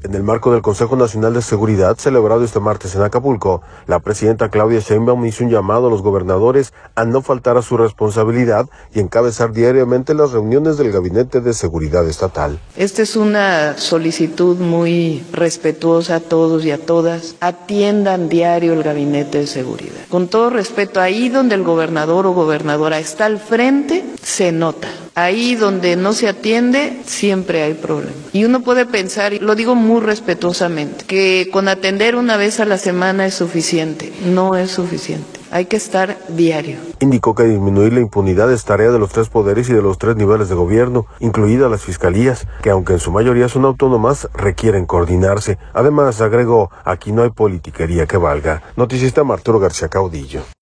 En el marco del Consejo Nacional de Seguridad, celebrado este martes en Acapulco, la presidenta Claudia Sheinbaum hizo un llamado a los gobernadores a no faltar a su responsabilidad y encabezar diariamente las reuniones del Gabinete de Seguridad Estatal. Esta es una solicitud muy respetuosa a todos y a todas. Atiendan diario el Gabinete de Seguridad. Con todo respeto, ahí donde el gobernador o gobernadora está al frente, se nota. Ahí donde no se atiende, siempre hay problemas. Y uno puede pensar, y lo digo muy respetuosamente, que con atender una vez a la semana es suficiente. No es suficiente. Hay que estar diario. Indicó que disminuir la impunidad es tarea de los tres poderes y de los tres niveles de gobierno, incluidas las fiscalías, que aunque en su mayoría son autónomas, requieren coordinarse. Además, agregó, aquí no hay politiquería que valga. Noticista Arturo García Caudillo.